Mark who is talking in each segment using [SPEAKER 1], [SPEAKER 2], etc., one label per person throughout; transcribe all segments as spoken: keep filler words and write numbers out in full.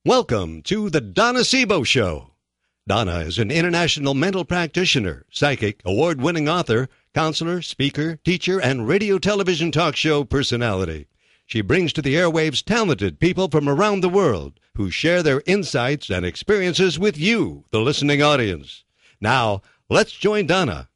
[SPEAKER 1] Welcome to the Donna Sebo Show. Donna is an international mental practitioner, psychic, award-winning author, counselor, speaker, teacher, and radio television talk show personality. She brings to the airwaves talented people from around the world who share their insights and experiences with you, the listening audience. Now, let's join Donna.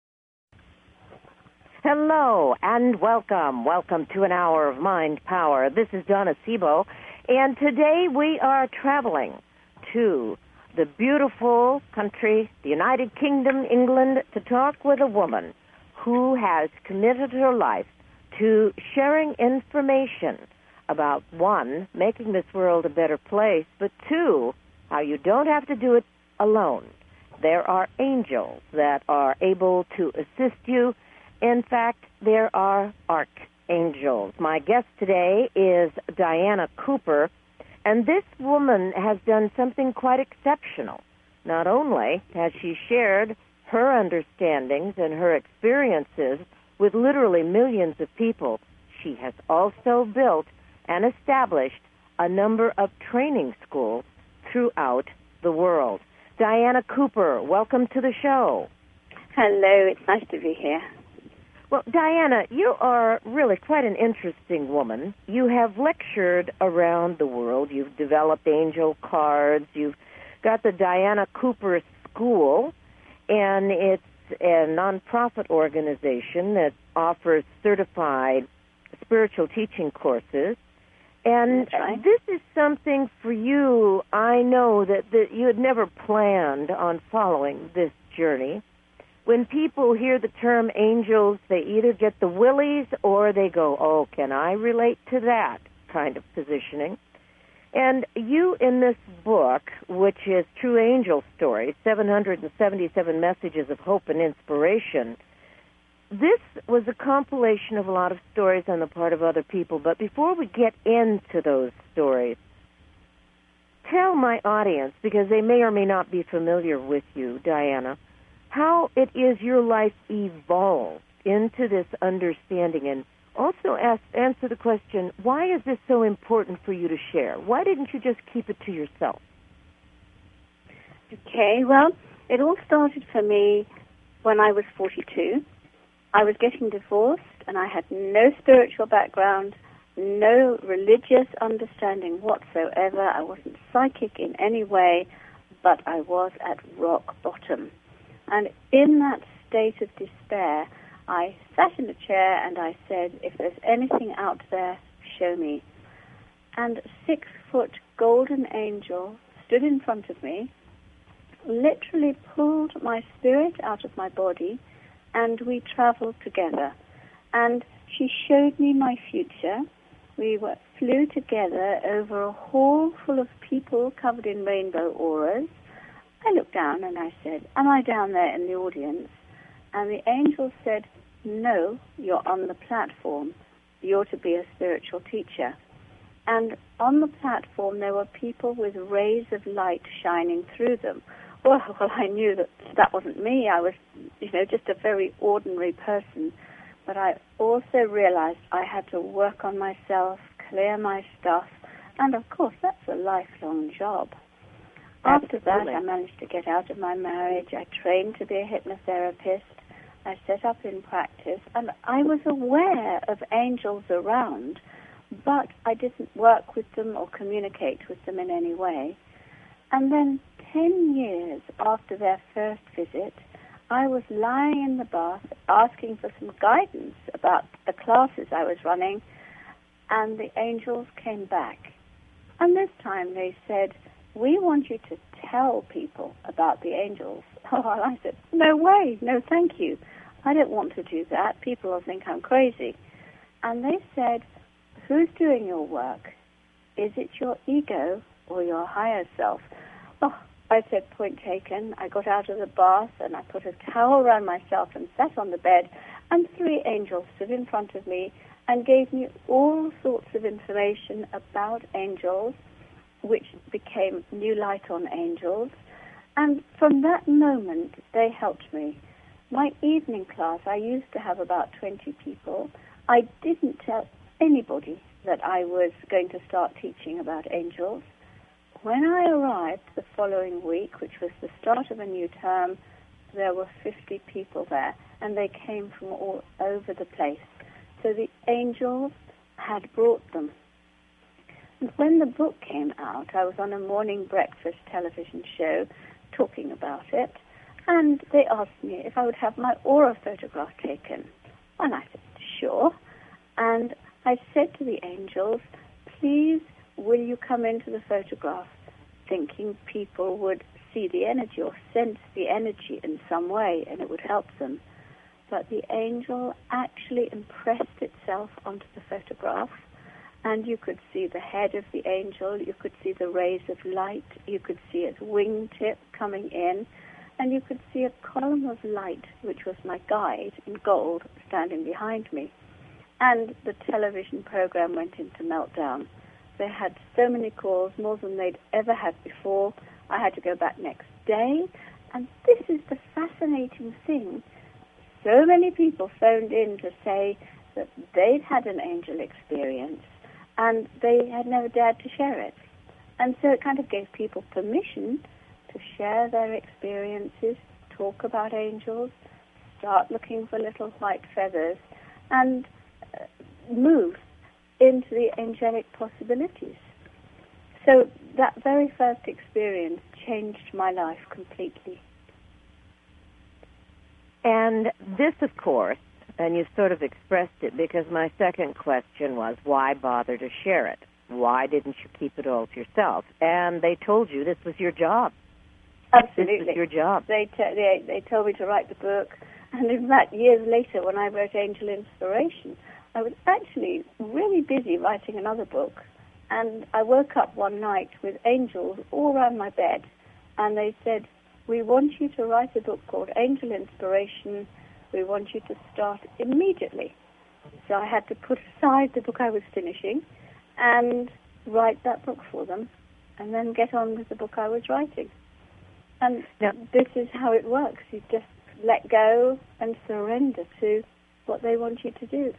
[SPEAKER 2] Hello and welcome. Welcome to an hour of mind power. This is Donna Sebo, and today we are traveling to the beautiful country, the United Kingdom, England, to talk with a woman who has committed her life to sharing information about, one, making this world a better place, but two, how you don't have to do it alone. There are angels that are able to assist you. In fact, there are archangels. My guest today is Diana Cooper, and this woman has done something quite exceptional. Not only has she shared her understandings and her experiences with literally millions of people, she has also built and established a number of training schools throughout the world. Diana Cooper, welcome to the show.
[SPEAKER 3] Hello, it's nice to be here.
[SPEAKER 2] Well, Diana, you are really quite an interesting woman. You have lectured around the world. You've developed angel cards. You've got the Diana Cooper School, and it's a nonprofit organization that offers certified spiritual teaching courses. And
[SPEAKER 3] right.
[SPEAKER 2] This is something for you. I know that, that you had never planned on following this journey. When people hear the term angels, they either get the willies or they go, oh, can I relate to that kind of positioning? And you, in this book, which is True Angel Stories, seven hundred seventy-seven Messages of Hope and Inspiration, this was a compilation of a lot of stories on the part of other people. But before we get into those stories, tell my audience, because they may or may not be familiar with you, Diana, how it is your life evolved into this understanding, and also ask, answer the question, why is this so important for you to share? Why didn't you just keep it to yourself?
[SPEAKER 3] Okay, well, it all started for me when I was forty-two. I was getting divorced, and I had no spiritual background, no religious understanding whatsoever. I wasn't psychic in any way, but I was at rock bottom. And in that state of despair, I sat in a chair and I said, if there's anything out there, show me. And a six-foot golden angel stood in front of me, literally pulled my spirit out of my body, and we traveled together. And she showed me my future. We were, flew together over a hall full of people covered in rainbow auras. I looked down and I said, am I down there in the audience? And the angel said, no, you're on the platform. You're to be a spiritual teacher. And on the platform there were people with rays of light shining through them. Well, well, I knew that that wasn't me. I was, you know, just a very ordinary person. But I also realized I had to work on myself, clear my stuff, and of course that's a lifelong job. After that, I managed to get out of my marriage. I trained to be a hypnotherapist. I set up in practice, and I was aware of angels around, but I didn't work with them or communicate with them in any way. And then ten years after their first visit, I was lying in the bath asking for some guidance about the classes I was running, and the angels came back. And this time they said, we want you to tell people about the angels. Oh, and I said, no way, no thank you. I don't want to do that. People will think I'm crazy. And they said, who's doing your work? Is it your ego or your higher self? Oh, I said, point taken. I got out of the bath and I put a towel around myself and sat on the bed, and three angels stood in front of me and gave me all sorts of information about angels, which became New Light on Angels. And from that moment, they helped me. My evening class, I used to have about twenty people. I didn't tell anybody that I was going to start teaching about angels. when I arrived the following week, which was the start of a new term, there were fifty people there, and they came from all over the place. So the angels had brought them. And when the book came out, I was on a morning breakfast television show talking about it, and they asked me if I would have my aura photograph taken. And I said, sure. And I said to the angels, please, will you come into the photograph, thinking people would see the energy or sense the energy in some way and it would help them. But the angel actually impressed itself onto the photograph, and you could see the head of the angel, you could see the rays of light, you could see its wingtip coming in, and you could see a column of light, which was my guide in gold, standing behind me. And the television program went into meltdown. They had so many calls, more than they'd ever had before. I had to go back next day. And this is the fascinating thing. So many people phoned in to say that they'd had an angel experience and they had never dared to share it. And so it kind of gave people permission to share their experiences, talk about angels, start looking for little white feathers, and uh, move into the angelic possibilities. So that very first experience changed my life completely.
[SPEAKER 2] And this, of course, and you've sort of expressed it, because my second question was, why bother to share it? Why didn't you keep it all to yourself? And they told you this was your job.
[SPEAKER 3] Absolutely.
[SPEAKER 2] This was your job.
[SPEAKER 3] They, t- they, they told me to write the book. And in fact, years later, when I wrote Angel Inspiration, I was actually really busy writing another book. And I woke up one night with angels all around my bed. And they said, we want you to write a book called Angel Inspiration. We want you to start immediately. So I had to put aside the book I was finishing and write that book for them, and then get on with the book I was writing. And now, this is how it works. You just let go and surrender to what they want you to do.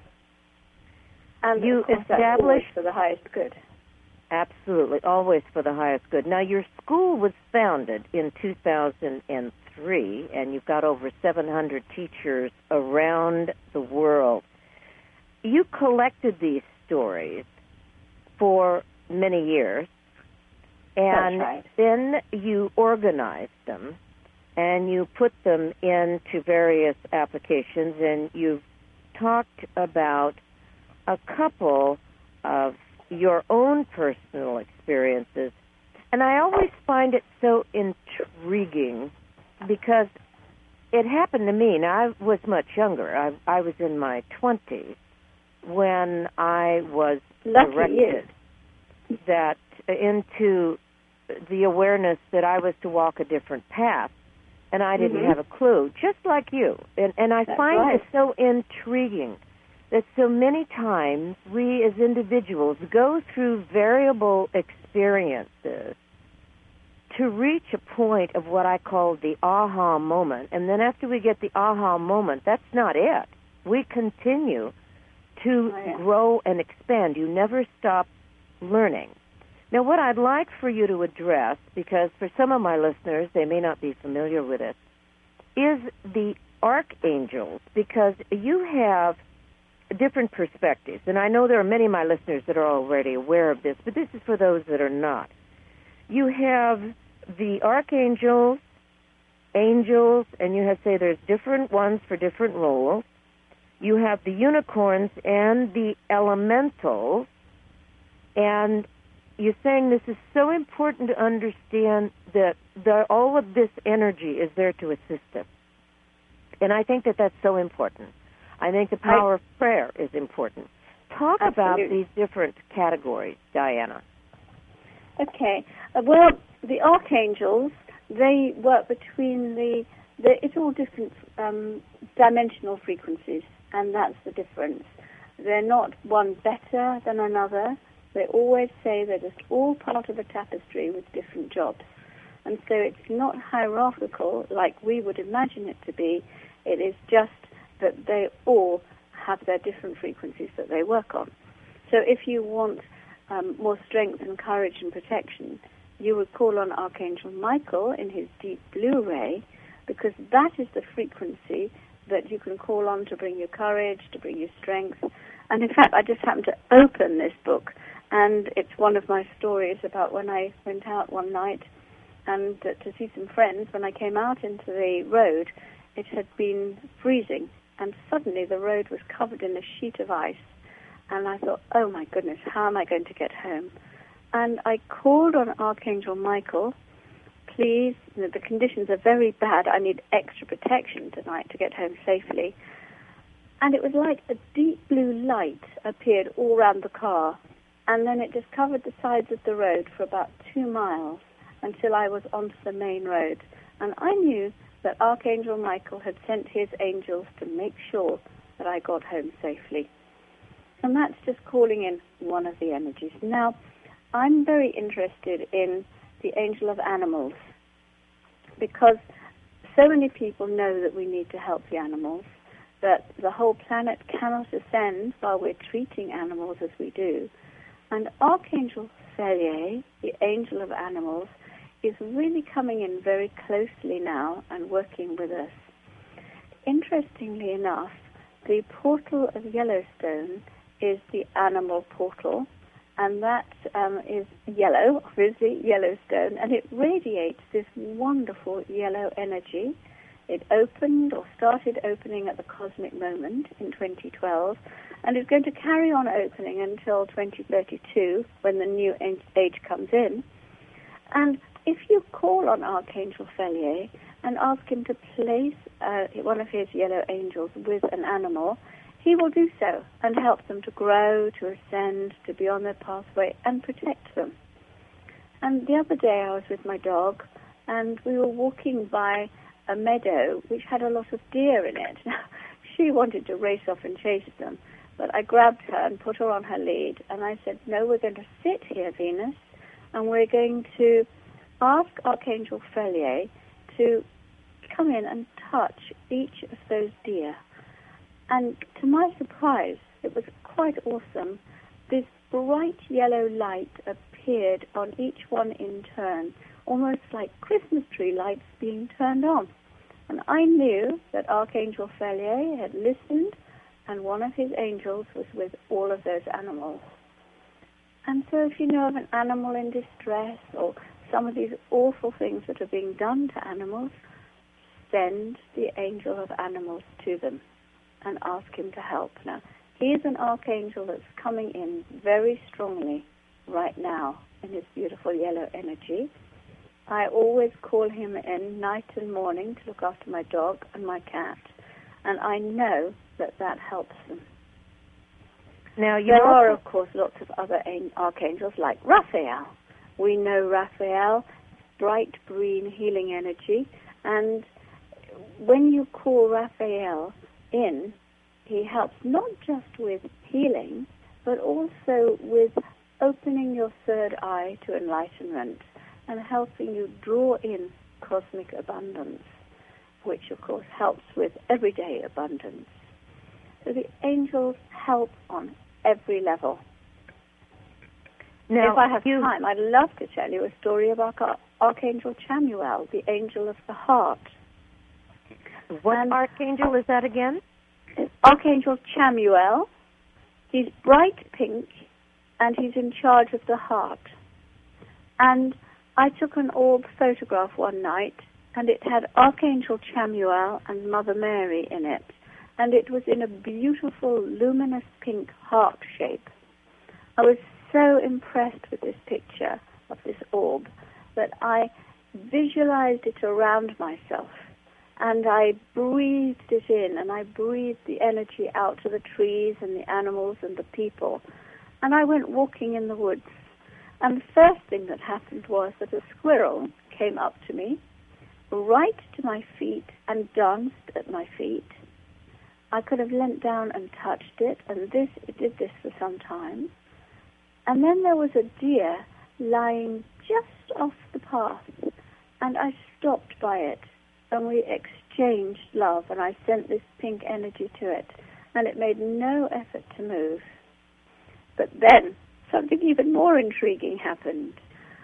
[SPEAKER 3] And
[SPEAKER 2] you
[SPEAKER 3] of course,
[SPEAKER 2] establish
[SPEAKER 3] that's always for the highest good.
[SPEAKER 2] Absolutely, always for the highest good. Now, your school was founded in two thousand three, and you've got over seven hundred teachers around the world. You collected these stories for many years, and
[SPEAKER 3] That's right.
[SPEAKER 2] then you organized them, and you put them into various applications, and you've talked about a couple of your own personal experiences. And I always find it so intriguing because it happened to me. Now, I was much younger. I, I was in my twenties when I was
[SPEAKER 3] Lucky
[SPEAKER 2] directed
[SPEAKER 3] you.
[SPEAKER 2] that into the awareness that I was to walk a different path, and I didn't
[SPEAKER 3] Mm-hmm.
[SPEAKER 2] have a clue, just like you. And, and I
[SPEAKER 3] That's
[SPEAKER 2] find
[SPEAKER 3] right.
[SPEAKER 2] it so intriguing that so many times we as individuals go through variable experiences to reach a point of what I call the aha moment. And then after we get the aha moment, that's not it. We continue to
[SPEAKER 3] Oh, yeah.
[SPEAKER 2] grow and expand. You never stop learning. Now, what I'd like for you to address, because for some of my listeners, they may not be familiar with it, is the archangels, because you have different perspectives. And I know there are many of my listeners that are already aware of this, but this is for those that are not. You have the archangels, angels, and you have say there's different ones for different roles. You have the unicorns and the elementals, and you're saying this is so important to understand that the, all of this energy is there to assist us. And I think that that's so important. I think the power
[SPEAKER 3] I,
[SPEAKER 2] of prayer is important. Talk
[SPEAKER 3] absolutely.
[SPEAKER 2] about these different categories, Diana.
[SPEAKER 3] Okay. Uh, well, the archangels, they work between the, the it's all different um, dimensional frequencies, and that's the difference. They're not one better than another. They always say they're just all part of a tapestry with different jobs. And so it's not hierarchical like we would imagine it to be. It is just that they all have their different frequencies that they work on. So if you want um, more strength and courage and protection, you would call on Archangel Michael in his deep blue ray, because that is the frequency that you can call on to bring you courage, to bring you strength. And in fact, I just happened to open this book, and it's one of my stories about when I went out one night and uh, to see some friends. When I came out into the road, it had been freezing, and suddenly the road was covered in a sheet of ice. And I thought, oh my goodness, how am I going to get home? And I called on Archangel Michael. Please, you know, the conditions are very bad. I need extra protection tonight to get home safely. And it was like a deep blue light appeared all around the car. And then it just covered the sides of the road for about two miles until I was onto the main road. And I knew that Archangel Michael had sent his angels to make sure that I got home safely. And that's just calling in one of the energies. Now, I'm very interested in the angel of animals, because so many people know that we need to help the animals, that the whole planet cannot ascend while we're treating animals as we do. And Archangel Felier, the angel of animals, is really coming in very closely now and working with us. Interestingly enough, the portal of Yellowstone is the animal portal, and that um, is yellow, obviously, Yellowstone, and it radiates this wonderful yellow energy. It opened or started opening at the cosmic moment in twenty twelve, and is going to carry on opening until twenty thirty-two, when the new age comes in. And if you call on Archangel Felier and ask him to place uh, one of his yellow angels with an animal, he will do so and help them to grow, to ascend, to be on their pathway, and protect them. And the other day I was with my dog, and we were walking by a meadow which had a lot of deer in it. Now, she wanted to race off and chase them, but I grabbed her and put her on her lead, and I said, no, we're going to sit here, Venus, and we're going to ask Archangel Felier to come in and touch each of those deer. And to my surprise, it was quite awesome. This bright yellow light appeared on each one in turn, almost like Christmas tree lights being turned on. And I knew that Archangel Felier had listened, and one of his angels was with all of those animals. And so if you know of an animal in distress or some of these awful things that are being done to animals, send the angel of animals to them and ask him to help. Now, he is an archangel that's coming in very strongly right now in his beautiful yellow energy. I always call him in night and morning to look after my dog and my cat, and I know that that helps them.
[SPEAKER 2] Now, you
[SPEAKER 3] there
[SPEAKER 2] also...
[SPEAKER 3] are, of course, lots of other archangels like Raphael. We know Raphael, bright green healing energy, and when you call Raphael in, he helps not just with healing, but also with opening your third eye to enlightenment and helping you draw in cosmic abundance, which, of course, helps with everyday abundance. So the angels help on every level.
[SPEAKER 2] Now,
[SPEAKER 3] if I have
[SPEAKER 2] you...
[SPEAKER 3] time, I'd love to tell you a story about Archangel Chamuel, the angel of the heart.
[SPEAKER 2] What
[SPEAKER 3] and
[SPEAKER 2] archangel is that again?
[SPEAKER 3] Archangel Chamuel. He's bright pink, and he's in charge of the heart. And I took an orb photograph one night, and it had Archangel Chamuel and Mother Mary in it, and it was in a beautiful luminous pink heart shape. I was so impressed with this picture of this orb that I visualized it around myself, and I breathed it in, and I breathed the energy out to the trees and the animals and the people. And I went walking in the woods, and the first thing that happened was that a squirrel came up to me, right to my feet, and danced at my feet. I could have leant down and touched it, and this it did this for some time. And then there was a deer lying just off the path, and I stopped by it, and we exchanged love, and I sent this pink energy to it, and it made no effort to move. But then something even more intriguing happened.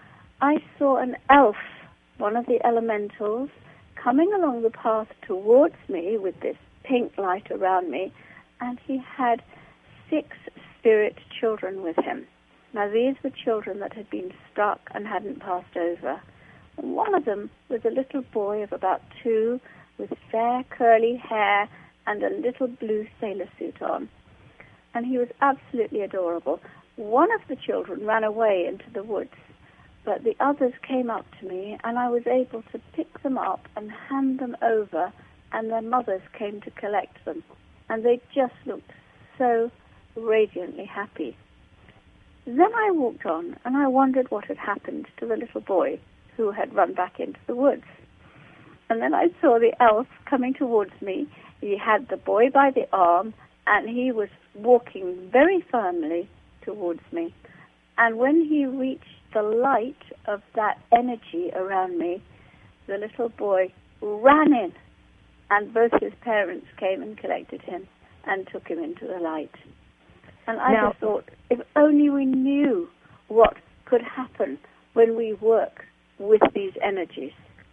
[SPEAKER 3] I saw an elf, one of the elementals, coming along the path towards me with this pink light around me, and he had six spirit children with him. Now, these were children that had been stuck and hadn't passed over. And one of them was a little boy of about two with fair curly hair and a little blue sailor suit on. And he was absolutely adorable. One of the children ran away into the woods, but the others came up to me, and I was able to pick them up and hand them over, and their mothers came to collect them. And they just looked so radiantly happy. Then I walked on, and I wondered what had happened to the little boy who had run back into the woods. And then I saw the elf coming towards me. He had the boy by the arm, and he was walking very firmly towards me. And when he reached the light of that energy around me, the little boy ran in, and both his parents came and collected him and took him into the light. And I
[SPEAKER 2] Now,
[SPEAKER 3] just thought, if only we knew what could happen when we work with these energies.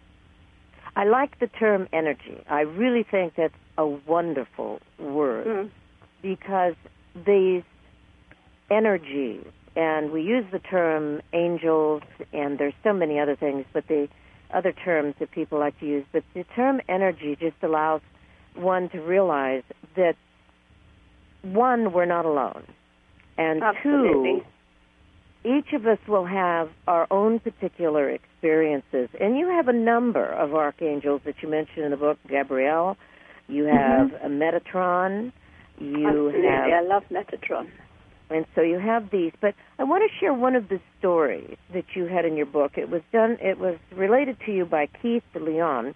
[SPEAKER 2] I like the term energy. I really think that's a wonderful word
[SPEAKER 3] Mm.
[SPEAKER 2] because these energies, and we use the term angels, and there's so many other things, but the other terms that people like to use, but the term energy just allows one to realize that, one, we're not alone, and
[SPEAKER 3] Absolutely.
[SPEAKER 2] two, each of us will have our own particular experiences. And you have a number of archangels that you mentioned in the book, Gabrielle. You have
[SPEAKER 3] Mm-hmm.
[SPEAKER 2] a Metatron. You
[SPEAKER 3] Absolutely.
[SPEAKER 2] have,
[SPEAKER 3] I love Metatron.
[SPEAKER 2] and so you have these. But I want to share one of the stories that you had in your book. It was done. It was related to you by Keith Leon,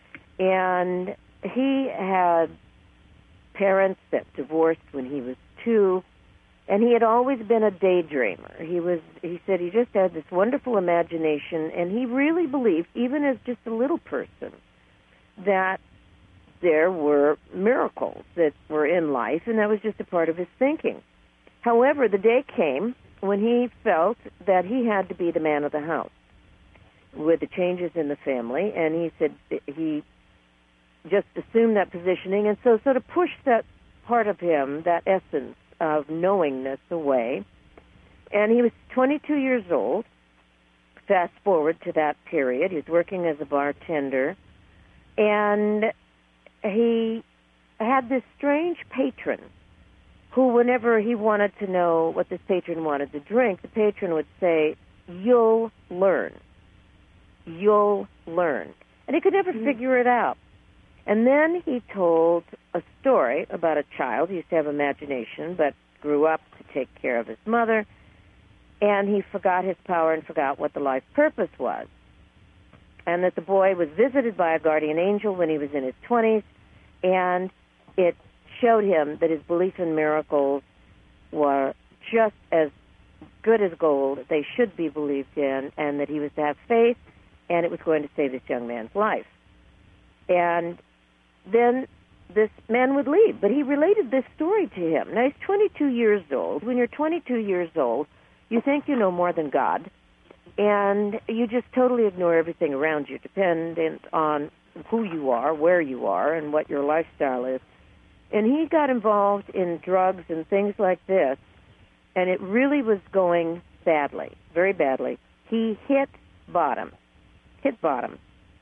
[SPEAKER 2] and he had parents that divorced when he was two. And he had always been a daydreamer. He was. He said he just had this wonderful imagination, and he really believed, even as just a little person, that there were miracles that were in life, and that was just a part of his thinking. However, the day came when he felt that he had to be the man of the house with the changes in the family, and he said he just assumed that positioning, and so sort of pushed that part of him, that essence of knowingness, away. And he was twenty-two years old. Fast forward to that period, he was working as a bartender, and he had this strange patron who, whenever he wanted to know what this patron wanted to drink, the patron would say, "You'll learn. You'll learn." And he could never mm-hmm. figure it out. And then he told a story about a child. He used to have imagination, but grew up to take care of his mother, and he forgot his power and forgot what the life purpose was. And that the boy was visited by a guardian angel when he was in his twenties, and it showed him that his belief in miracles were just as good as gold, they should be believed in, and that he was to have faith, and it was going to save this young man's life. And then this man would leave, but he related this story to him. Now, he's twenty-two years old. When you're twenty-two years old, you think you know more than God, and you just totally ignore everything around you, dependent on who you are, where you are, and what your lifestyle is. And he got involved in drugs and things like this, and it really was going badly, very badly. He hit bottom, hit bottom.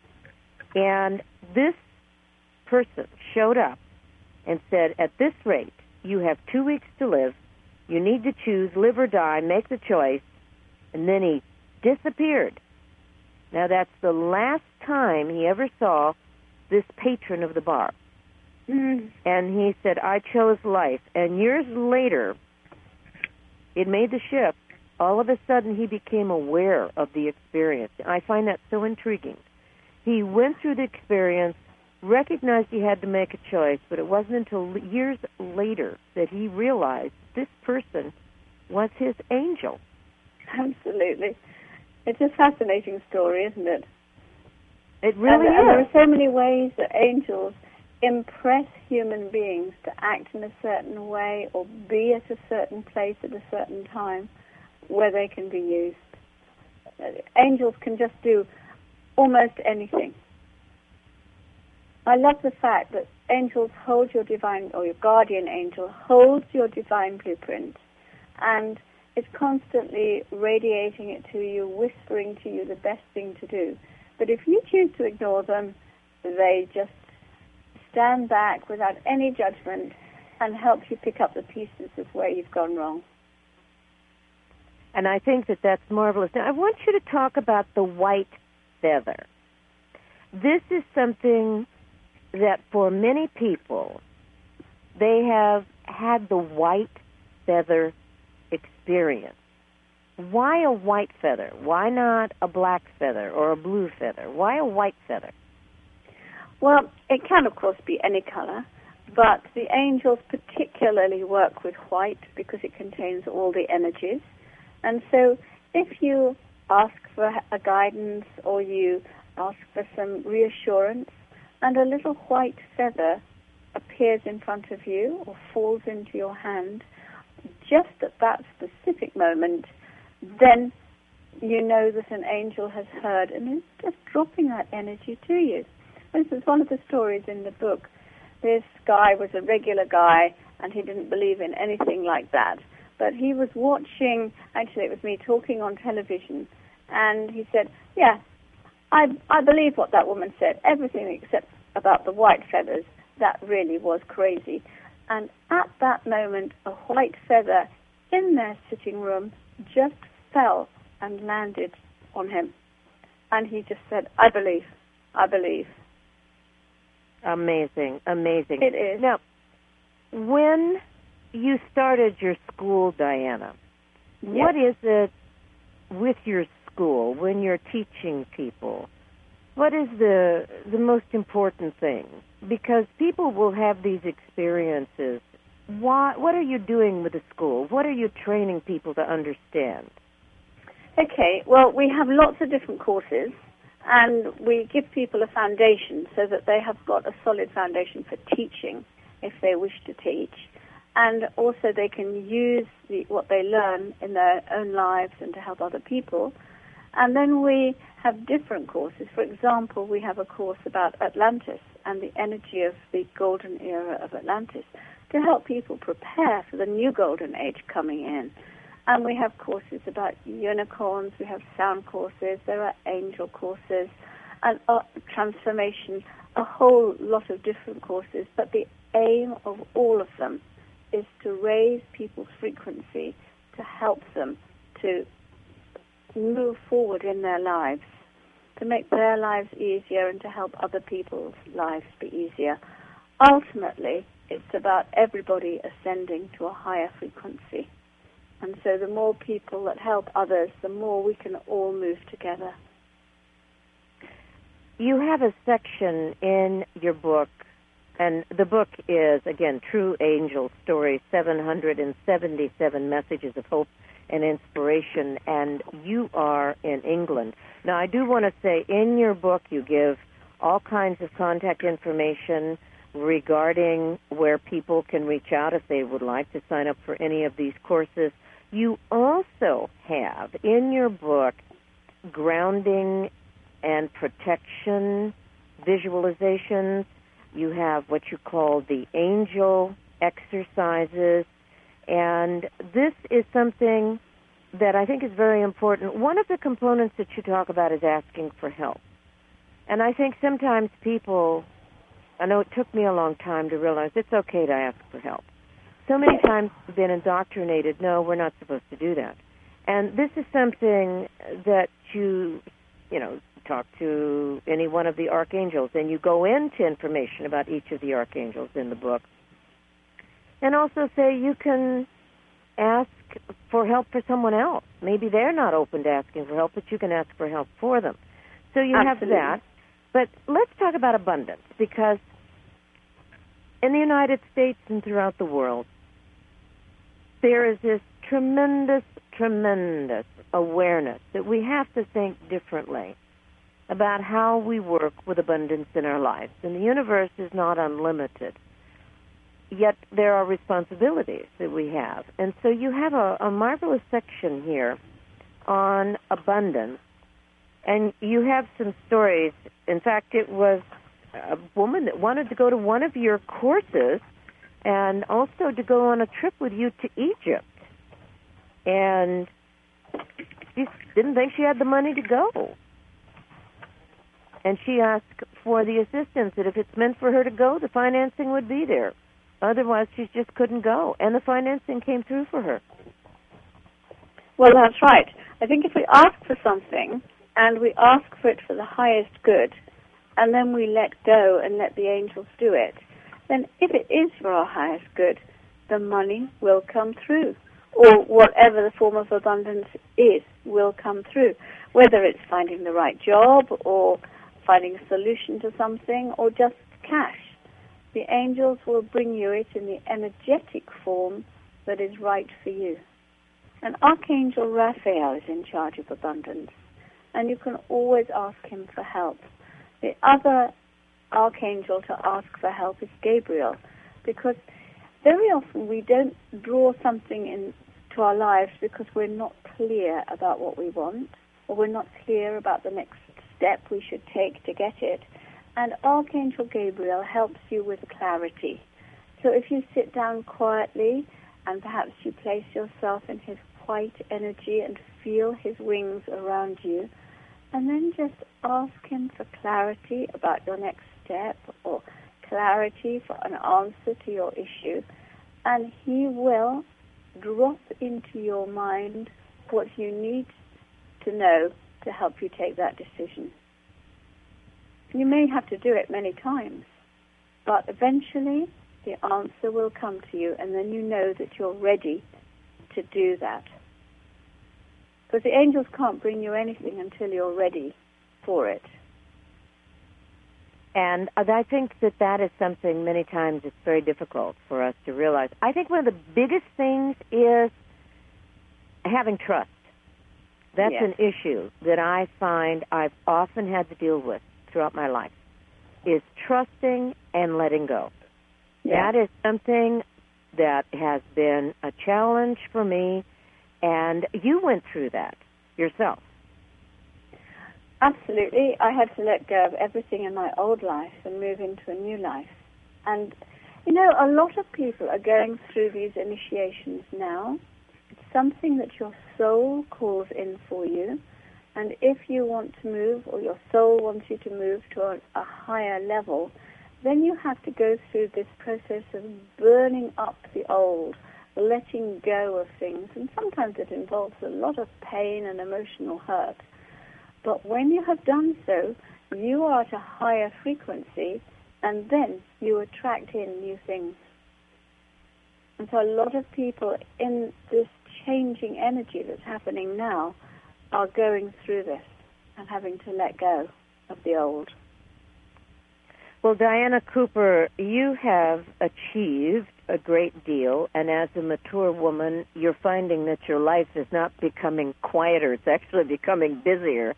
[SPEAKER 2] And this person showed up and said, at this rate, you have two weeks to live. You need to choose, live or die, make the choice. And then he disappeared. Now, that's the last time he ever saw this patron of the bar. Mm. And he said, I chose life. And years later, it made the shift. All of a sudden, he became aware of the experience. I find that so intriguing. He went through the experience, recognized he had to make a choice, but it wasn't until years later that he realized this person was his angel.
[SPEAKER 3] Absolutely. It's a fascinating story, isn't it?
[SPEAKER 2] It really
[SPEAKER 3] and,
[SPEAKER 2] is.
[SPEAKER 3] And there are so many ways that angels impress human beings to act in a certain way or be at a certain place at a certain time where they can be used. angels can just do almost anything. I love the fact that angels hold your divine, or your guardian angel holds your divine blueprint and is constantly radiating it to you, whispering to you the best thing to do. But if you choose to ignore them, they just stand back without any judgment and help you pick up the pieces of where you've gone wrong.
[SPEAKER 2] And I think that that's marvelous. Now, I want you to talk about the white feather. This is something that for many people, they have had the white feather experience. Why a white feather? Why not a black feather or a blue feather? Why a white feather?
[SPEAKER 3] Well, it can, of course, be any color, but the angels particularly work with white because it contains all the energies. And so if you ask for a guidance or you ask for some reassurance, and a little white feather appears in front of you or falls into your hand just at that specific moment, then you know that an angel has heard and is just dropping that energy to you. This is one of the stories in the book. This guy was a regular guy, and he didn't believe in anything like that. But he was watching, actually it was me talking on television, and he said, yeah, I, I believe what that woman said, everything except about the white feathers. That really was crazy. And at that moment, a white feather in their sitting room just fell and landed on him. And he just said, I believe, I believe.
[SPEAKER 2] Amazing, amazing.
[SPEAKER 3] It is.
[SPEAKER 2] Now, when you started your school, Diana,
[SPEAKER 3] yes.
[SPEAKER 2] What is it with your school when you're teaching people? What is the the most important thing? Because people will have these experiences. Why, what are you doing with the school? What are you training people to understand?
[SPEAKER 3] Okay, well, we have lots of different courses, and we give people a foundation so that they have got a solid foundation for teaching if they wish to teach. And also they can use the, what they learn in their own lives and to help other people. And then we have different courses. For example, we have a course about Atlantis and the energy of the golden era of Atlantis to help people prepare for the new golden age coming in. And we have courses about unicorns, we have sound courses, there are angel courses, and uh, transformation, a whole lot of different courses. But the aim of all of them is to raise people's frequency, to help them to move forward in their lives, to make their lives easier and to help other people's lives be easier. Ultimately, it's about everybody ascending to a higher frequency. And so the more people that help others, the more we can all move together.
[SPEAKER 2] You have a section in your book, and the book is, again, True Angel Stories, seven hundred seventy-seven Messages of Hope and Inspiration, and you are in England. Now, I do want to say, in your book, you give all kinds of contact information regarding where people can reach out if they would like to sign up for any of these courses. You also have in your book grounding and protection visualizations. You have what you call the angel exercises. And this is something that I think is very important. One of the components that you talk about is asking for help. And I think sometimes people, I know it took me a long time to realize it's okay to ask for help. So many times we've been indoctrinated, no, we're not supposed to do that. And this is something that you, you know, talk to any one of the archangels, and you go into information about each of the archangels in the book. And also say you can ask for help for someone else. Maybe they're not open to asking for help, but you can ask for help for them. So you
[SPEAKER 3] Absolutely.
[SPEAKER 2] have that. But let's talk about abundance, because in the United States and throughout the world, there is this tremendous, tremendous awareness that we have to think differently about how we work with abundance in our lives. And the universe is not unlimited. Yet there are responsibilities that we have. And so you have a, a marvelous section here on abundance. And you have some stories. In fact, it was a woman that wanted to go to one of your courses and also to go on a trip with you to Egypt. And she didn't think she had the money to go. And she asked for the assistance, that if it's meant for her to go, the financing would be there. Otherwise, she just couldn't go. And the financing came through for her.
[SPEAKER 3] Well, that's right. I think if we ask for something, and we ask for it for the highest good, and then we let go and let the angels do it, then if it is for our highest good, the money will come through. Or whatever the form of abundance is, will come through. Whether it's finding the right job, or finding a solution to something, or just cash. The angels will bring you it in the energetic form that is right for you. And Archangel Raphael is in charge of abundance, and you can always ask him for help. The other archangel to ask for help is Gabriel, because very often we don't draw something into our lives because we're not clear about what we want, or we're not clear about the next step we should take to get it. And Archangel Gabriel helps you with clarity. So if you sit down quietly and perhaps you place yourself in his white energy and feel his wings around you, and then just ask him for clarity about your next step, or clarity for an answer to your issue, and he will drop into your mind what you need to know to help you take that decision. You may have to do it many times, but eventually the answer will come to you, and then you know that you're ready to do that. Because the angels can't bring you anything until you're ready for it.
[SPEAKER 2] And I think that that is something many times it's very difficult for us to realize. I think one of the biggest things is having trust. That's
[SPEAKER 3] Yes.
[SPEAKER 2] an issue that I find I've often had to deal with throughout my life, is trusting and letting go.
[SPEAKER 3] Yeah.
[SPEAKER 2] That is something that has been a challenge for me, and you went through that yourself.
[SPEAKER 3] Absolutely. I had to let go of everything in my old life and move into a new life. And, you know, a lot of people are going through these initiations now. It's something that your soul calls in for you. And if you want to move, or your soul wants you to move to a, a higher level, then you have to go through this process of burning up the old, letting go of things. And sometimes it involves a lot of pain and emotional hurt. But when you have done so, you are at a higher frequency, and then you attract in new things. And so a lot of people in this changing energy that's happening now are going through this and having to let go of the old.
[SPEAKER 2] Well, Diana Cooper, you have achieved a great deal, and as a mature woman, you're finding that your life is not becoming quieter, it's actually becoming busier.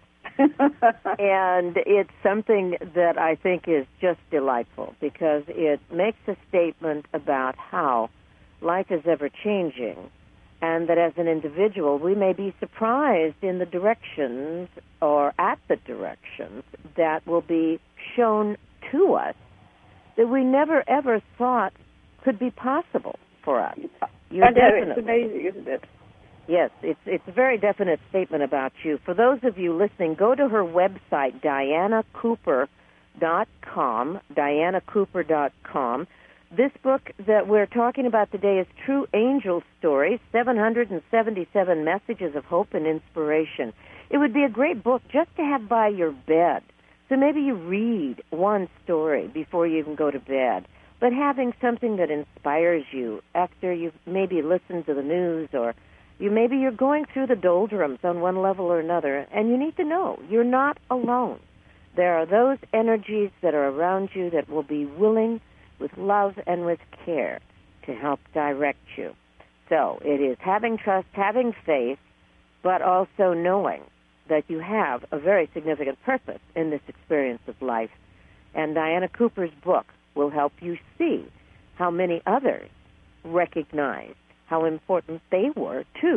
[SPEAKER 2] And it's something that I think is just delightful, because it makes a statement about how life is ever-changing, and that as an individual, we may be surprised in the directions or at the directions that will be shown to us that we never ever thought could be possible for us. You're
[SPEAKER 3] I know,
[SPEAKER 2] definitely,
[SPEAKER 3] it's amazing, isn't it?
[SPEAKER 2] Yes, it's it's a very definite statement about you. For those of you listening, go to her website, diana cooper dot com, diana cooper dot com. This book that we're talking about today is True Angel Stories, seven hundred seventy-seven Messages of Hope and Inspiration. It would be a great book just to have by your bed. So maybe you read one story before you even go to bed, but having something that inspires you after you've maybe listened to the news, or you maybe you're going through the doldrums on one level or another, and you need to know you're not alone. There are those energies that are around you that will be willing, with love and with care, to help direct you. So it is having trust, having faith, but also knowing that you have a very significant purpose in this experience of life. And Diana Cooper's book will help you see how many others recognized how important they were, too,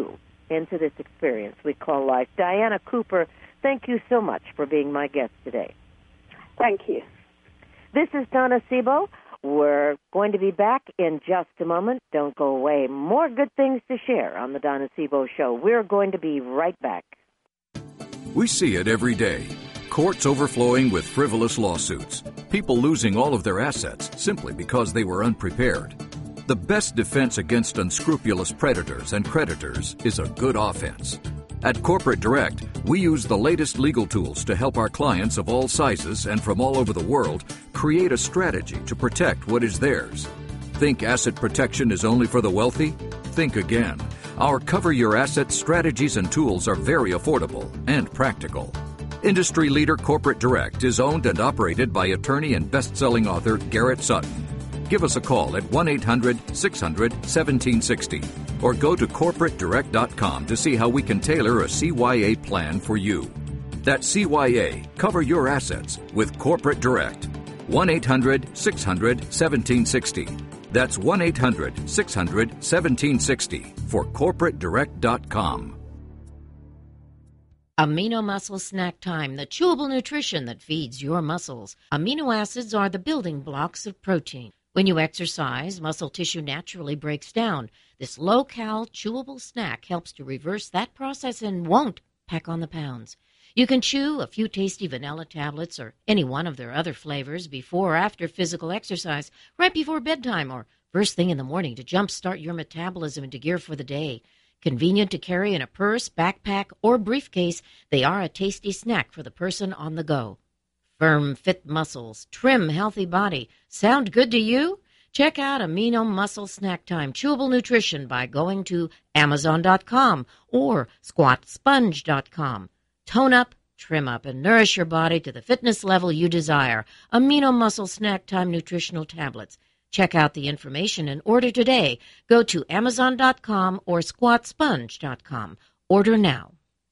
[SPEAKER 2] into this experience we call life. Diana Cooper, thank you so much for being my guest today.
[SPEAKER 3] Thank you.
[SPEAKER 2] This is Donna Sebo. We're going to be back in just a moment. Don't go away. More good things to share on the Donna Sebo Show. We're going to be right back.
[SPEAKER 4] We see it every day. Courts overflowing with frivolous lawsuits. People losing all of their assets simply because they were unprepared. The best defense against unscrupulous predators and creditors is a good offense. At Corporate Direct, we use the latest legal tools to help our clients of all sizes and from all over the world create a strategy to protect what is theirs. Think asset protection is only for the wealthy? Think again. Our Cover Your Assets strategies and tools are very affordable and practical. Industry leader Corporate Direct is owned and operated by attorney and best-selling author Garrett Sutton. Give us a call at one eight hundred six hundred seventeen sixty or go to corporate direct dot com to see how we can tailor a C Y A plan for you. That's C Y A, Cover Your Assets with Corporate Direct. one eight hundred six hundred seventeen sixty. That's one eight hundred six hundred seventeen sixty for corporate direct dot com.
[SPEAKER 5] Amino Muscle Snack Time, the chewable nutrition that feeds your muscles. Amino acids are the building blocks of protein. When you exercise, muscle tissue naturally breaks down. This low-cal, chewable snack helps to reverse that process and won't pack on the pounds. You can chew a few tasty vanilla tablets or any one of their other flavors before or after physical exercise, right before bedtime or first thing in the morning to jumpstart your metabolism into gear for the day. Convenient to carry in a purse, backpack, or briefcase, they are a tasty snack for the person on the go. Firm, fit muscles, trim, healthy body. Sound good to you? Check out Amino Muscle Snack Time Chewable Nutrition by going to amazon dot com or squat sponge dot com. Tone up, trim up, and nourish your body to the fitness level you desire. Amino Muscle Snack Time Nutritional Tablets. Check out the information and order today. Go to amazon dot com or squat sponge dot com. Order now.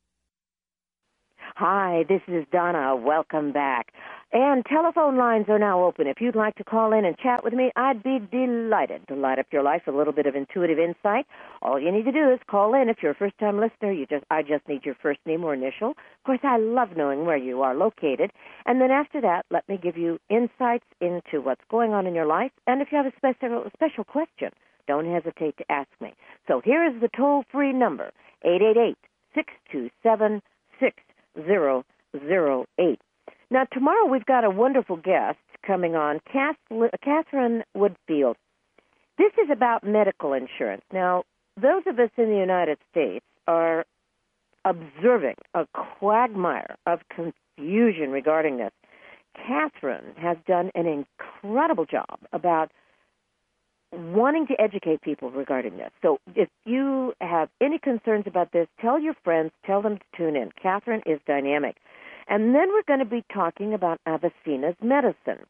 [SPEAKER 2] Hi, this is Donna. Welcome back. And telephone lines are now open. If you'd like to call in and chat with me, I'd be delighted to light up your life with a little bit of intuitive insight. All you need to do is call in. If you're a first-time listener, you just I just need your first name or initial. Of course, I love knowing where you are located. And then after that, let me give you insights into what's going on in your life. And if you have a special, special question, don't hesitate to ask me. So here is the toll-free number, eight eight eight, six two seven, six zero zero eight. Now, tomorrow we've got a wonderful guest coming on, Catherine Woodfield. This is about medical insurance. Now, those of us in the United States are observing a quagmire of confusion regarding this. Catherine has done an incredible job about wanting to educate people regarding this. So if you have any concerns about this, tell your friends, tell them to tune in. Catherine is dynamic. And then we're going to be talking about Avicenna's medicine.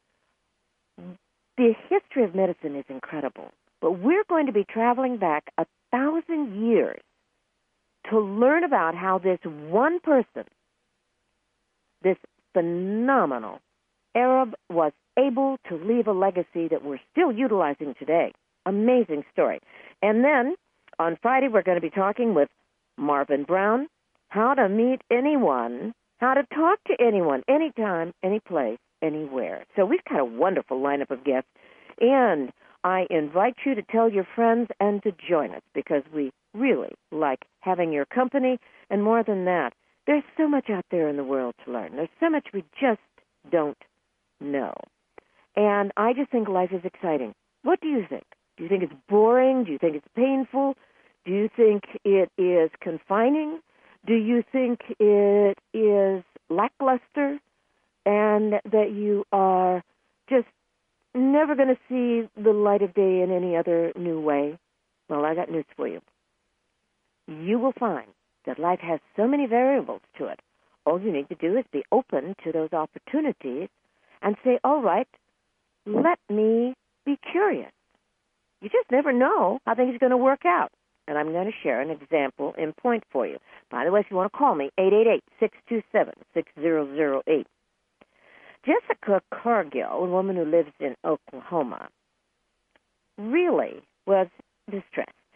[SPEAKER 2] The history of medicine is incredible, but we're going to be traveling back a thousand years to learn about how this one person, this phenomenal Arab, was able to leave a legacy that we're still utilizing today. Amazing story. And then on Friday, we're going to be talking with Marvin Brown, how to meet anyone, how to talk to anyone, anytime, any place, anywhere. So we've got a wonderful lineup of guests, and I invite you to tell your friends and to join us because we really like having your company, and more than that, there's so much out there in the world to learn. There's so much we just don't know. And I just think life is exciting. What do you think? Do you think it's boring? Do you think it's painful? Do you think it is confining? Do you think it is lackluster and that you are just never going to see the light of day in any other new way? Well, I got news for you. You will find that life has so many variables to it. All you need to do is be open to those opportunities and say, all right, let me be curious. You just never know how things are going to work out. And I'm going to share an example in point for you. By the way, if you want to call me, eight eight eight, six two seven, six zero zero eight. Jessica Cargill, a woman who lives in Oklahoma, really was distressed.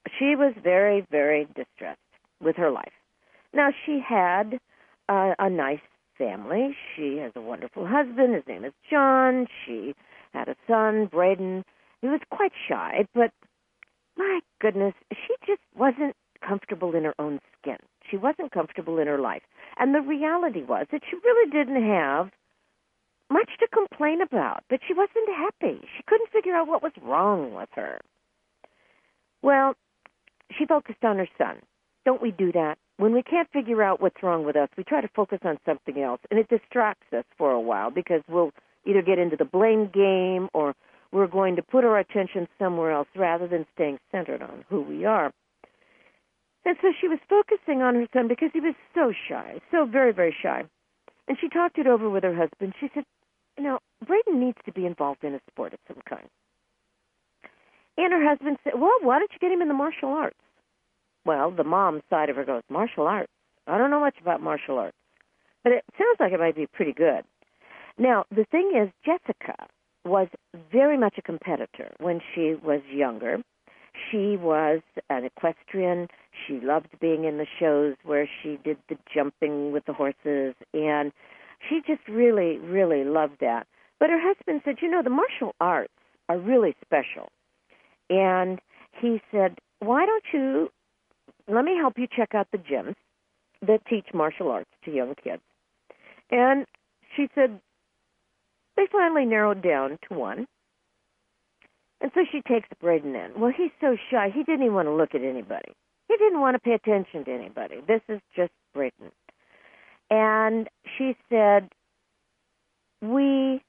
[SPEAKER 2] she was very, very distressed with her life. Now, she had uh, a nice family. She has a wonderful husband. His name is John. She had a son, Braden. He was quite shy, but my goodness, she just wasn't comfortable in her own skin. She wasn't comfortable in her life. And the reality was that she really didn't have much to complain about, but she wasn't happy. She couldn't figure out what was wrong with her. Well, she focused on her son. Don't we do that? When we can't figure out what's wrong with us, we try to focus on something else, and it distracts us for a while because we'll either get into the blame game or we're going to put our attention somewhere else rather than staying centered on who we are. And so she was focusing on her son because he was so shy, so very, very shy. And she talked it over with her husband. She said, you know, Braden needs to be involved in a sport of some kind. And her husband said, well, why don't you get him in the martial arts? Well, the mom side of her goes, martial arts? I don't know much about martial arts, but it sounds like it might be pretty good. Now, the thing is, Jessica was very much a competitor when she was younger. She was an equestrian. She loved being in the shows where she did the jumping with the horses, and she just really, really loved that. But her husband said, you know, the martial arts are really special. And he said, why don't you, let me help you check out the gyms that teach martial arts to young kids. And she said, they finally narrowed down to one. And so she takes Braden in. Well, he's so shy, he didn't even want to look at anybody. He didn't want to pay attention to anybody. This is just Braden. And she said, we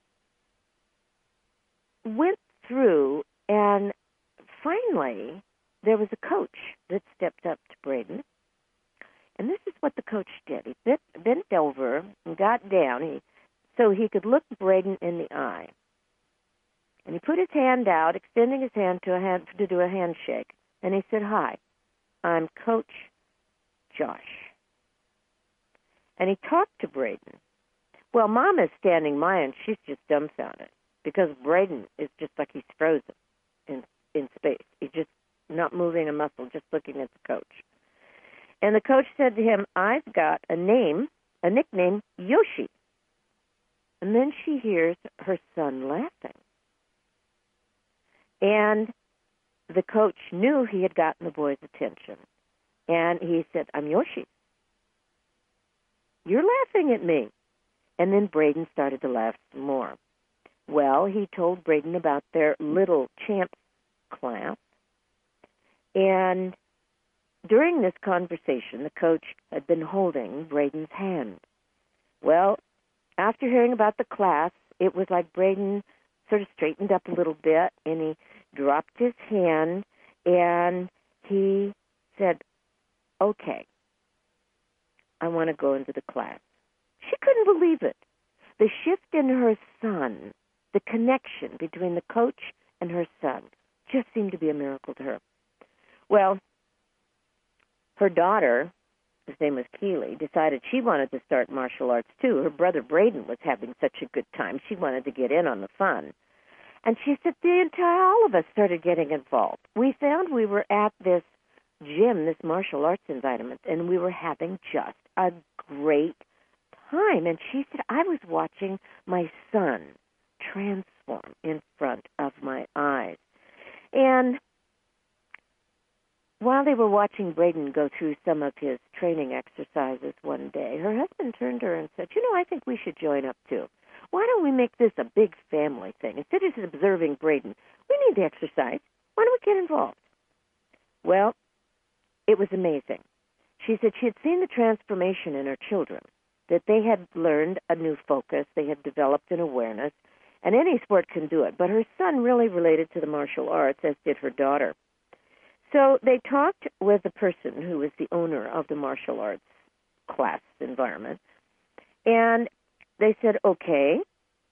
[SPEAKER 2] went through, and finally there was a coach that stepped up to Braden. And this is what the coach did. He bent, bent over and got down he, so he could look Braden in the eye. And he put his hand out, extending his hand to a hand to do a handshake. And he said, hi, I'm Coach Josh. And he talked to Braden. Well, Mom is standing by, and she's just dumbfounded because Braden is just like he's frozen in, in space. He's just not moving a muscle, just looking at the coach. And the coach said to him, I've got a name, a nickname, Yoshi. And then she hears her son laughing. And the coach knew he had gotten the boy's attention. And he said, I'm Yoshi. You're laughing at me. And then Braden started to laugh some more. Well, he told Braden about their little champs class. And during this conversation, the coach had been holding Braden's hand. Well, after hearing about the class, it was like Braden sort of straightened up a little bit, and he dropped his hand, and he said, okay, I want to go into the class. She couldn't believe it. The shift in her son, the connection between the coach and her son, just seemed to be a miracle to her. Well, her daughter, his name was Keely, decided she wanted to start martial arts too. Her brother Braden was having such a good time. She wanted to get in on the fun. And she said the entire, all of us started getting involved. We found we were at this gym, this martial arts environment, and we were having just a great time. And she said, I was watching my son transform in front of my eyes. And while they were watching Braden go through some of his training exercises one day, her husband turned to her and said, you know, I think we should join up too. Why don't we make this a big family thing? Instead of just observing Braden, we need to exercise. Why don't we get involved? Well, it was amazing. She said she had seen the transformation in her children, that they had learned a new focus, they had developed an awareness, and any sport can do it. But her son really related to the martial arts, as did her daughter. So they talked with the person who was the owner of the martial arts class environment, and they said, okay,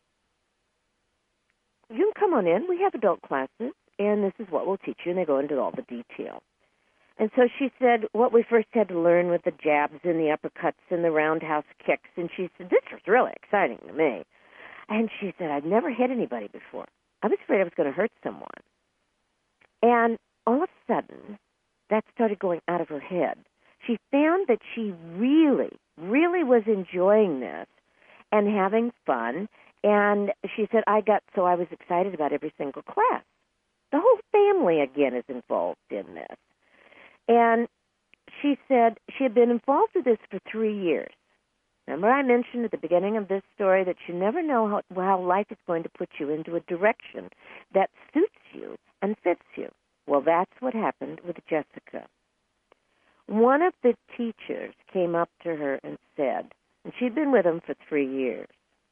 [SPEAKER 2] you can come on in. We have adult classes, and this is what we'll teach you, and they go into all the detail. And so she said, what we first had to learn with the jabs and the uppercuts and the roundhouse kicks, and she said, this was really exciting to me. And she said, I'd never hit anybody before. I was afraid I was going to hurt someone. And all of a sudden, that started going out of her head. She found that she really, really was enjoying this and having fun. And she said, I got so I was excited about every single class. The whole family, again, is involved in this. And she said she had been involved with this for three years. Remember I mentioned at the beginning of this story that you never know how, how life is going to put you into a direction that suits you and fits you. Well, that's what happened with Jessica. One of the teachers came up to her and said, and she'd been with him for three years,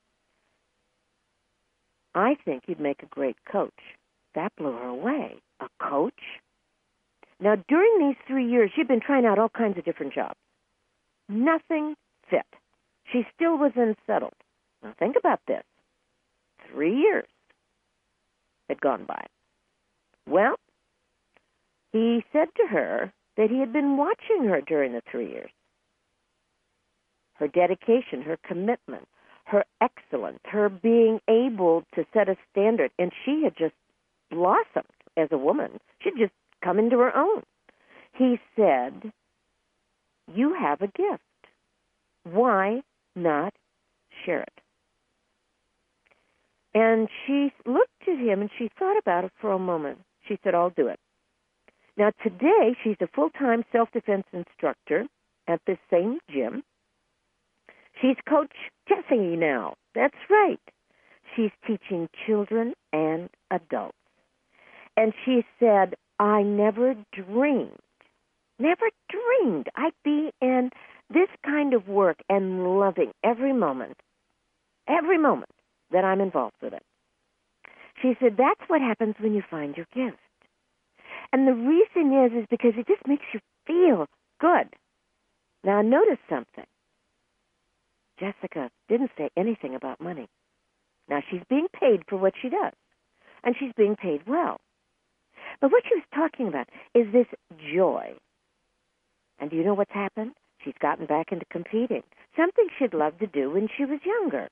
[SPEAKER 2] I think you'd make a great coach. That blew her away. A coach? Now, during these three years, she'd been trying out all kinds of different jobs. Nothing fit. She still was unsettled. Now, think about this. Three years had gone by. Well, he said to her that he had been watching her during the three years. Her dedication, her commitment, her excellence, her being able to set a standard, and she had just blossomed as a woman. She'd just come into her own. He said, you have a gift. Why not share it? And she looked at him and she thought about it for a moment. She said, I'll do it. Now today she's a full-time self-defense instructor at this same gym. She's Coach Jessie now. That's right. She's teaching children and adults. And she said, I never dreamed, never dreamed I'd be in this kind of work and loving every moment, every moment that I'm involved with it. She said, that's what happens when you find your gift. And the reason is, is because it just makes you feel good. Now, notice something. Jessica didn't say anything about money. Now, she's being paid for what she does, and she's being paid well. But what she was talking about is this joy. And do you know what's happened? She's gotten back into competing, something she'd loved to do when she was younger.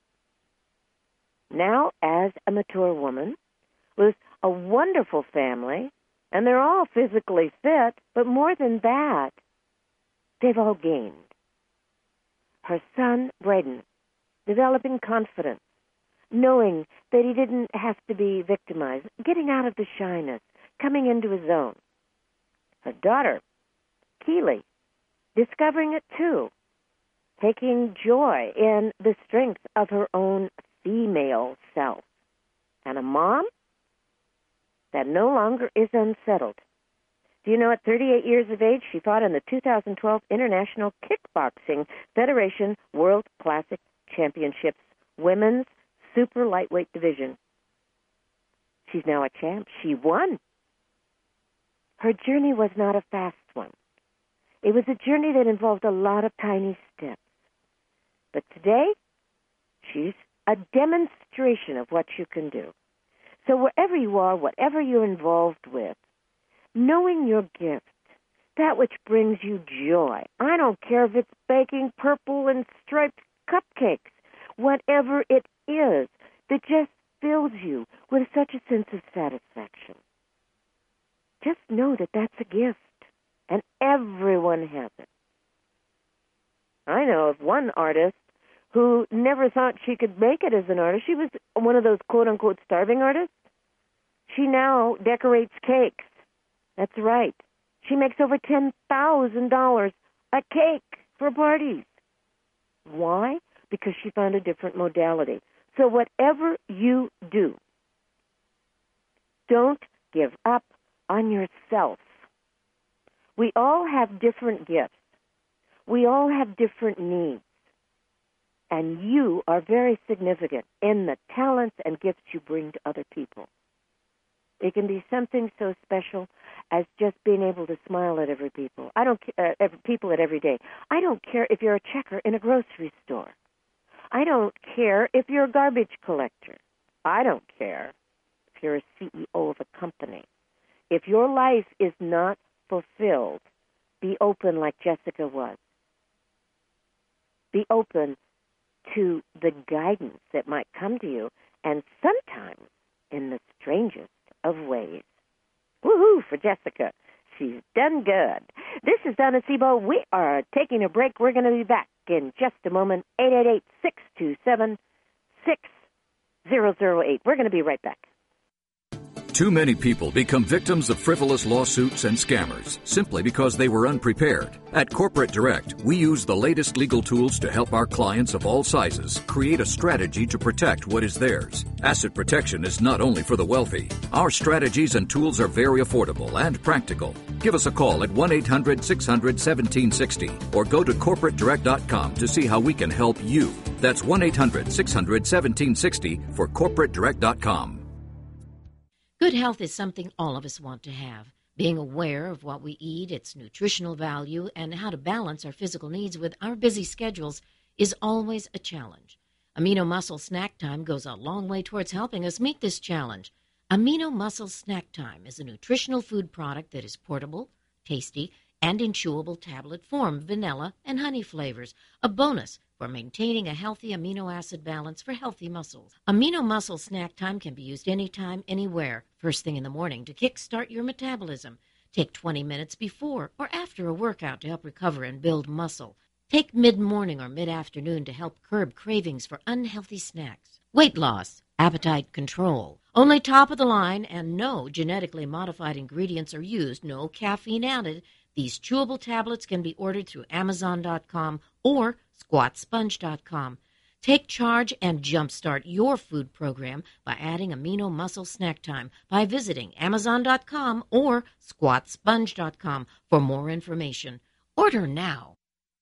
[SPEAKER 2] Now, as a mature woman, with a wonderful family, and they're all physically fit, but more than that, they've all gained. Her son, Braden, developing confidence, knowing that he didn't have to be victimized, getting out of the shyness, coming into his own. Her daughter, Keely, discovering it too, taking joy in the strength of her own female self. And a mom that no longer is unsettled. Do you know at thirty-eight years of age, she fought in the two thousand twelve International Kickboxing Federation World Classic Championships Women's Super Lightweight Division. She's now a champ. She won. Her journey was not a fast one. It was a journey that involved a lot of tiny steps. But today, she's a demonstration of what you can do. So wherever you are, whatever you're involved with, knowing your gift, that which brings you joy. I don't care if it's baking purple and striped cupcakes, whatever it is that just fills you with such a sense of satisfaction. Just know that that's a gift, and everyone has it. I know of one artist who never thought she could make it as an artist. She was one of those quote-unquote starving artists. She now decorates cakes. That's right. She makes over ten thousand dollars a cake for parties. Why? Because she found a different modality. So whatever you do, don't give up on yourself. We all have different gifts. We all have different needs. And you are very significant in the talents and gifts you bring to other people. It can be something so special as just being able to smile at every people. I don't uh, every people at every day. I don't care if you're a checker in a grocery store. I don't care if you're a garbage collector. I don't care if you're a C E O of a company. If your life is not fulfilled, be open like Jessica was. Be open to the guidance that might come to you, and sometimes in the strangest of ways. Woohoo for Jessica. She's done good. This is Donna Sebo. We are taking a break. We're going to be back in just a moment. eight eight eight, six two seven, six zero zero eight. We're going to be right back.
[SPEAKER 4] Too many people become victims of frivolous lawsuits and scammers simply because they were unprepared. At Corporate Direct, we use the latest legal tools to help our clients of all sizes create a strategy to protect what is theirs. Asset protection is not only for the wealthy. Our strategies and tools are very affordable and practical. Give us a call at one eight hundred, six hundred, seventeen sixty or go to corporate direct dot com to see how we can help you. That's one eight hundred, six hundred, seventeen sixty for corporate direct dot com.
[SPEAKER 5] Good health is something all of us want to have. Being aware of what we eat, its nutritional value, and how to balance our physical needs with our busy schedules is always a challenge. Amino Muscle Snack Time goes a long way towards helping us meet this challenge. Amino Muscle Snack Time is a nutritional food product that is portable, tasty, and in chewable tablet form, vanilla and honey flavors, a bonus for maintaining a healthy amino acid balance for healthy muscles. Amino Muscle Snack Time can be used anytime, anywhere, first thing in the morning to kickstart your metabolism. Take twenty minutes before or after a workout to help recover and build muscle. Take mid-morning or mid-afternoon to help curb cravings for unhealthy snacks. Weight loss, appetite control. Only top-of-the-line and no genetically modified ingredients are used, no caffeine added. These chewable tablets can be ordered through amazon dot com or squat sponge dot com. Take charge and jumpstart your food program by adding Amino Muscle Snack Time by visiting amazon dot com or squat sponge dot com for more information. Order now.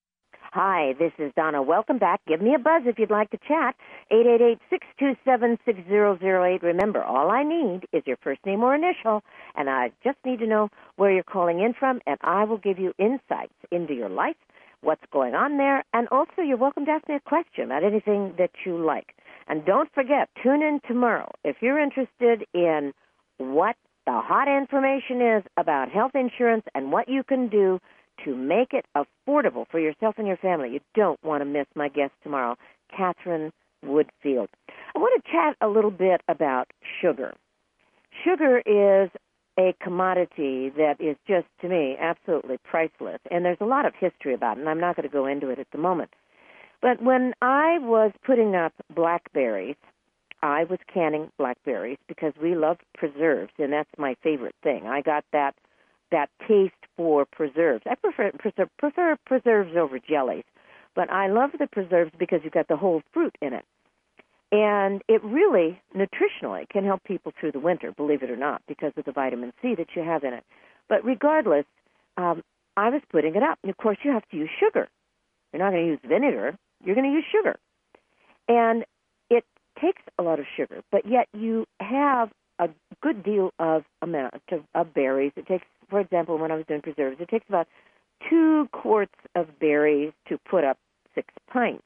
[SPEAKER 2] Hi, this is Donna. Welcome back. Give me a buzz if you'd like to chat. eight eight eight, six two seven, six zero zero eight. Remember, all I need is your first name or initial, and I just need to know where you're calling in from, and I will give you insights into your life, what's going on there, and also you're welcome to ask me a question about anything that you like. And don't forget, tune in tomorrow if you're interested in what the hot information is about health insurance and what you can do to make it affordable for yourself and your family. You don't want to miss my guest tomorrow, Catherine Woodfield. I want to chat a little bit about sugar. Sugar is a commodity that is just, to me, absolutely priceless, and there's a lot of history about it, and I'm not going to go into it at the moment. But when I was putting up blackberries, I was canning blackberries because we love preserves, and that's my favorite thing. I got that that taste for preserves. I prefer, prefer prefer preserves over jellies, but I love the preserves because you've got the whole fruit in it. And it really, nutritionally, can help people through the winter, believe it or not, because of the vitamin C that you have in it. But regardless, um, I was putting it up. And, of course, you have to use sugar. You're not going to use vinegar. You're going to use sugar. And it takes a lot of sugar, but yet you have a good deal of amount of, of berries. It takes, for example, when I was doing preserves, it takes about two quarts of berries to put up six pints.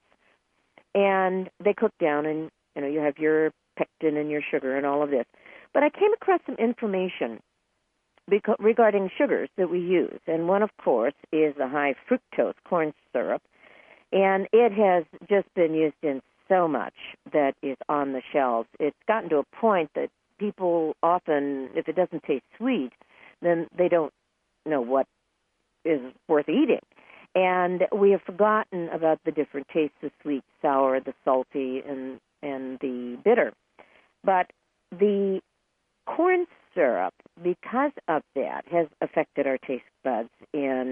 [SPEAKER 2] And they cook down, and you know you have your pectin and your sugar and all of this. But I came across some information beca- regarding sugars that we use, and one, of course, is the high fructose corn syrup, and it has just been used in so much that is on the shelves. It's gotten to a point that people often, if it doesn't taste sweet, then they don't know what is worth eating. And we have forgotten about the different tastes, the sweet, sour, the salty, and, and the bitter. But the corn syrup, because of that, has affected our taste buds in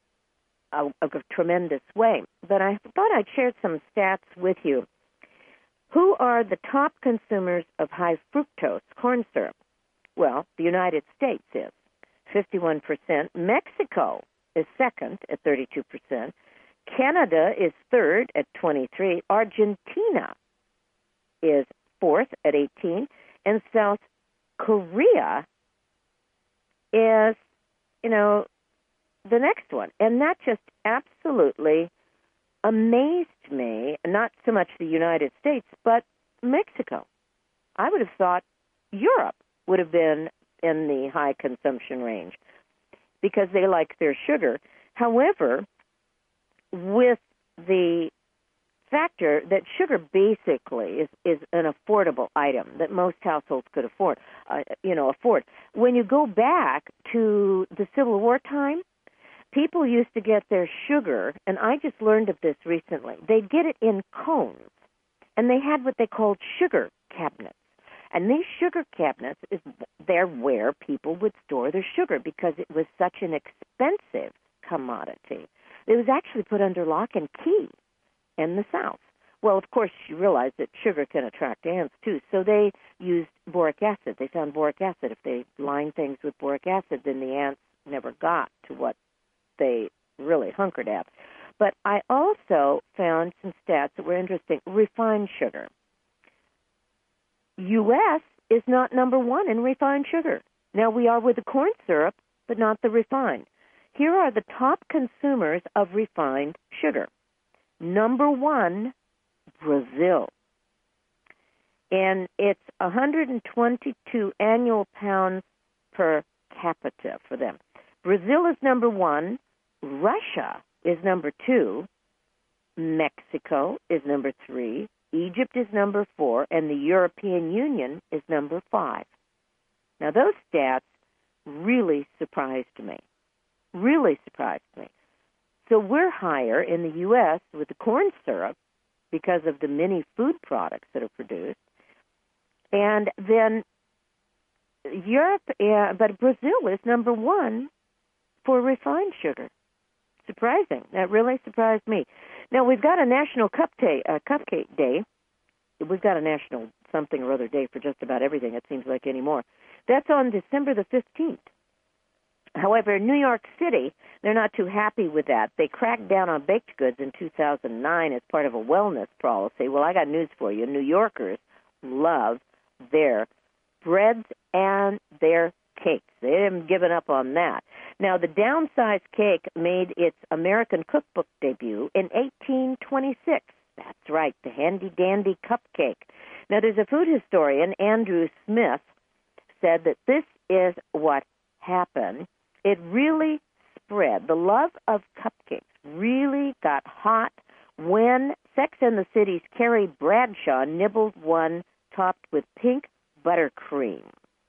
[SPEAKER 2] a, a tremendous way. But I thought I'd share some stats with you. Who are the top consumers of high fructose corn syrup? Well, the United States is fifty-one percent. Mexico is second at thirty-two percent. Canada is third at twenty-three. Argentina is fourth at eighteen. And South Korea is, you know, the next one. And that just absolutely amazed me, not so much the United States, but Mexico. I would have thought Europe would have been in the high consumption range because they like their sugar. However, with the factor that sugar basically is, is an affordable item that most households could afford, uh, you know, afford. When you go back to the Civil War time, people used to get their sugar, and I just learned of this recently. They'd get it in cones, and they had what they called sugar cabinets. And these sugar cabinets, is they're where people would store their sugar because it was such an expensive commodity. It was actually put under lock and key in the South. Well, of course, you realize that sugar can attract ants, too, so they used boric acid. They found boric acid. If they lined things with boric acid, then the ants never got to what they really hunkered at. But I also found some stats that were interesting. Refined sugar. U S is not number one in refined sugar. Now, we are with the corn syrup, but not the refined. Here are the top consumers of refined sugar. Number one, Brazil. And it's one hundred twenty-two annual pounds per capita for them. Brazil is number one. Russia is number two. Mexico is number three. Egypt is number four. And the European Union is number five. Now, those stats really surprised me. Really surprised me. So we're higher in the U S with the corn syrup because of the many food products that are produced. And then Europe, uh, but Brazil is number one for refined sugar. Surprising. That really surprised me. Now, we've got a National Cupcake, uh, Cupcake Day. We've got a national something or other day for just about everything, it seems like, anymore. That's on December the fifteenth. However, in New York City, they're not too happy with that. They cracked down on baked goods in two thousand nine as part of a wellness policy. Well, I got news for you. New Yorkers love their breads and their cakes. They haven't given up on that. Now, the downsized cake made its American cookbook debut in eighteen twenty-six. That's right, the handy-dandy cupcake. Now, there's a food historian, Andrew Smith, said that this is what happened. It really spread. The love of cupcakes really got hot when Sex and the City's Carrie Bradshaw nibbled one topped with pink buttercream.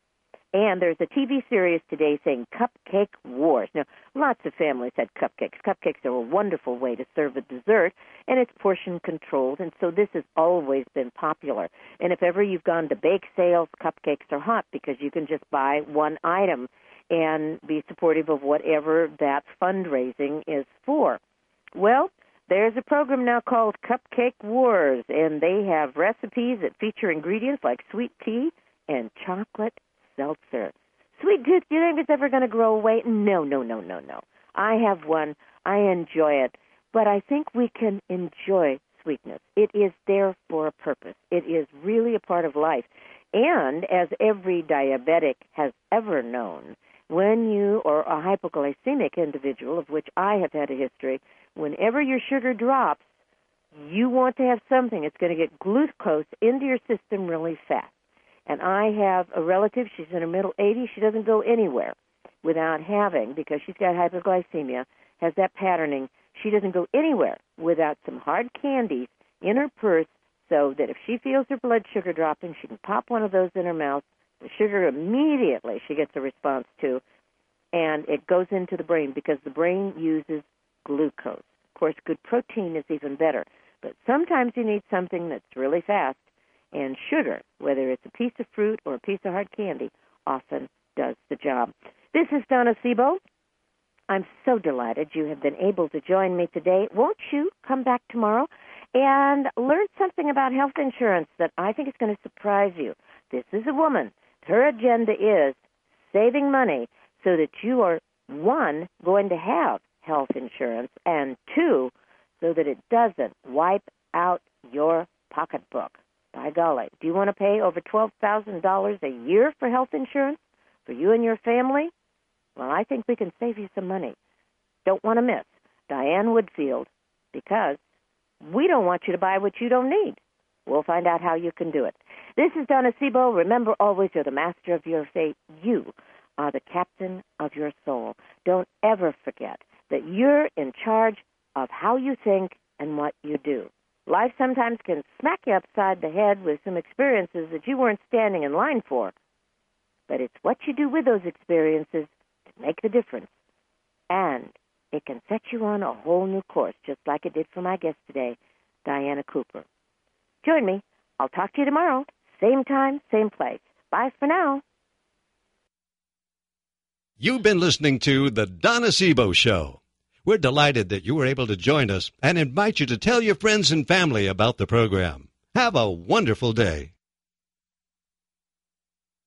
[SPEAKER 2] And there's a T V series today saying Cupcake Wars. Now, lots of families had cupcakes. Cupcakes are a wonderful way to serve a dessert, and it's portion controlled, and so this has always been popular. And if ever you've gone to bake sales, cupcakes are hot because you can just buy one item and be supportive of whatever that fundraising is for. Well, there's a program now called Cupcake Wars, and they have recipes that feature ingredients like sweet tea and chocolate seltzer. Sweet tooth, do you think it's ever going to grow away? No, no, no, no, no. I have one. I enjoy it. But I think we can enjoy sweetness. It is there for a purpose. It is really a part of life. And as every diabetic has ever known, when you are a hypoglycemic individual, of which I have had a history, whenever your sugar drops, you want to have something that's going to get glucose into your system really fast. And I have a relative, she's in her middle eighties, she doesn't go anywhere without having, because she's got hypoglycemia, has that patterning, she doesn't go anywhere without some hard candies in her purse so that if she feels her blood sugar dropping, she can pop one of those in her mouth. The sugar immediately she gets a response to, and it goes into the brain because the brain uses glucose. Of course, good protein is even better, but sometimes you need something that's really fast. And sugar, whether it's a piece of fruit or a piece of hard candy, often does the job. This is Donna Sebo. I'm so delighted you have been able to join me today. Won't you come back tomorrow and learn something about health insurance that I think is going to surprise you? This is a woman. Her agenda is saving money so that you are, one, going to have health insurance, and two, so that it doesn't wipe out your pocketbook. By golly, do you want to pay over twelve thousand dollars a year for health insurance for you and your family? Well, I think we can save you some money. Don't want to miss Diane Woodfield, because we don't want you to buy what you don't need. We'll find out how you can do it. This is Donna Sebo. Remember, always, you're the master of your fate. You are the captain of your soul. Don't ever forget that you're in charge of how you think and what you do. Life sometimes can smack you upside the head with some experiences that you weren't standing in line for. But it's what you do with those experiences to make the difference. And it can set you on a whole new course, just like it did for my guest today, Diana Cooper. Join me. I'll talk to you tomorrow. Same time, same place. Bye for now.
[SPEAKER 1] You've been listening to The Donna Sebo Show. We're delighted that you were able to join us and invite you to tell your friends and family about the program. Have a wonderful day.